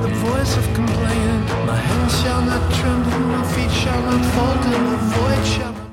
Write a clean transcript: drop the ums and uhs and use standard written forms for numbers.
the voice of complaining. My hands shall not tremble, my feet shall not falter, the void shall not